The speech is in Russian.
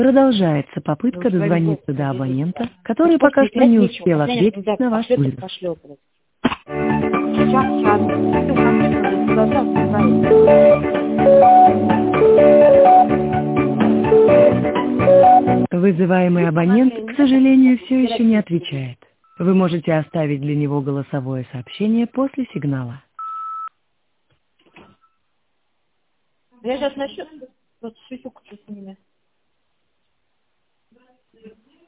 Продолжается попытка дозвониться до абонента, который пока что не успел ответить на ваш вызов. Вызываемый абонент, к сожалению, все еще не отвечает. Вы можете оставить для него голосовое сообщение после сигнала. Я сейчас начну. Вот с ними.